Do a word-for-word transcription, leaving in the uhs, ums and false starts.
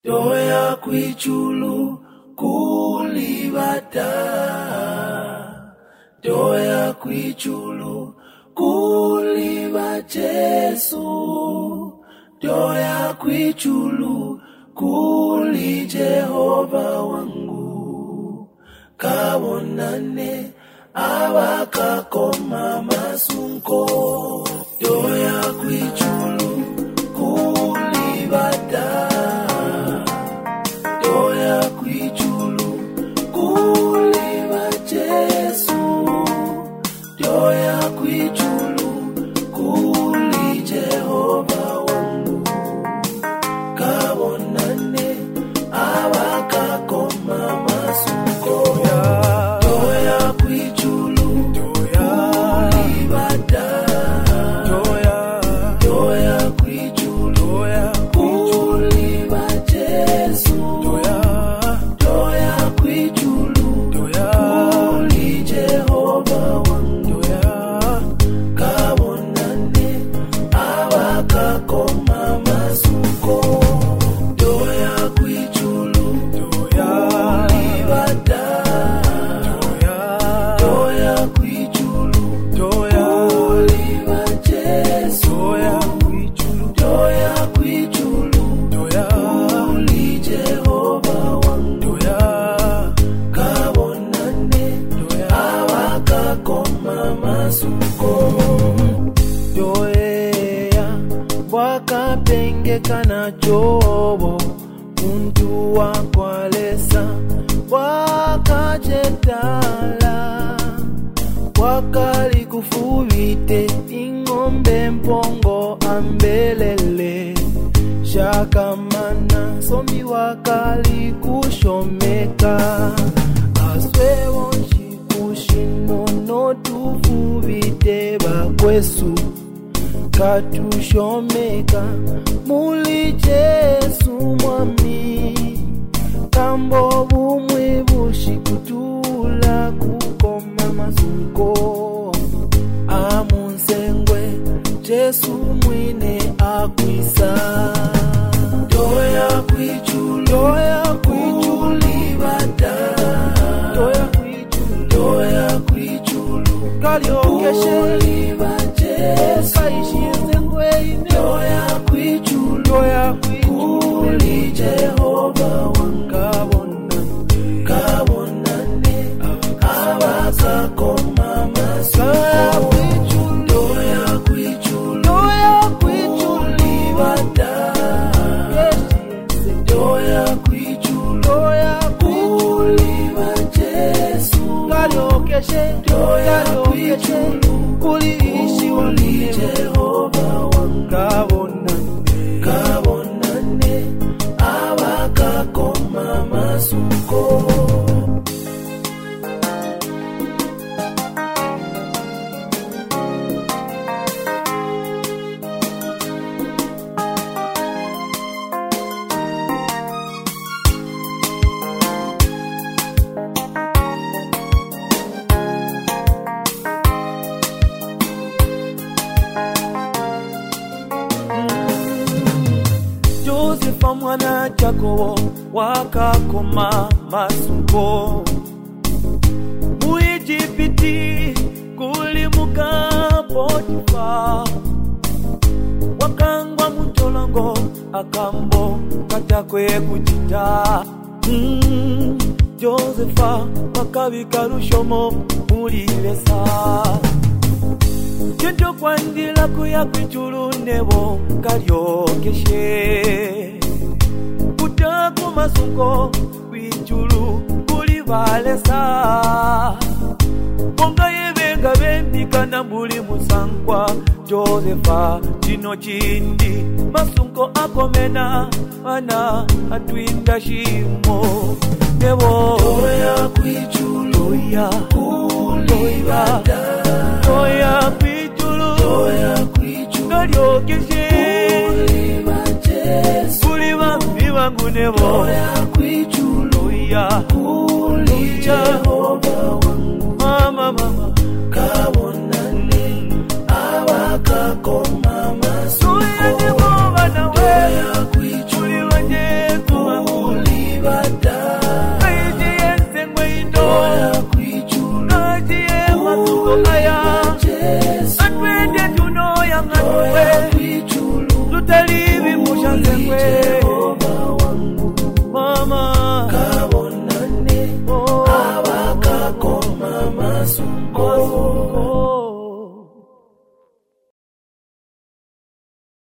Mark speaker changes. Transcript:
Speaker 1: Doya kwichulu kulibata, doya kwichulu kuliba Jesu, doya kwichulu kuli Jehova wangu, kabonane abakakoma masunko. Doya kwichulu kulibata, doya kwichulu kuliba Jesu, doya kwichulu kuli Jehova wangu, kabonane abakakoma masunko. Doya kwichulu kulibata, doya kwichulu kuliba Jesu, doya kwichulu kuli Jehova wangu, kabonane abakakoma masunko. Doya kwichulu kulibata, doya kwichulu kuliba Jesu, doya kwichulu kuli Jehova wangu, kabonane abakakoma masunko. Doya wakapengeka na chobo, muntu wakwalesa wakachetala, wakali kufubite ingombe mpongo ambelele, shakamana sombi wakali kushomeka, aswewo shikushinono tufubite bakwesu, katushomeka muli Jesu mwami, kambo bumwe bushikutula kukoma masunko. Amunsengwe Jesu mwine akwisa, doya kwichulu kulibata, doya kwichulu kuliba Jesu, doya kwichulu kuli Jehova wangu, kabonane abakakoma masunko. Doya kwichulu kulibata, doya kwichulu kuliba Jesu, doya kwichulu kuli Jehova wangu, kabonane abakakoma masunko. Josefa mwana Jakobo wakakoma masunko, Muijipiti kulimuka Potifa, wakangwa mutolongo akambo katakwe kujita. mm, Josefa wakabika lushomo mulilesa, Jojo kwandila kuya kwichulu nebo kalyokeshe, kutaku masunko kwichulu kulibalesa, monga yebenga bendika na mbuli musankwa. Josefa chino chindi masunko akomena, ana atwinda shimo nebo. Doya kwichulu kulibata, doya kwichulu kalyokeshe, kuliba Jesu, kuliba mibangu nebo. Doya kwichulu kuli Jehova wangu, mama mama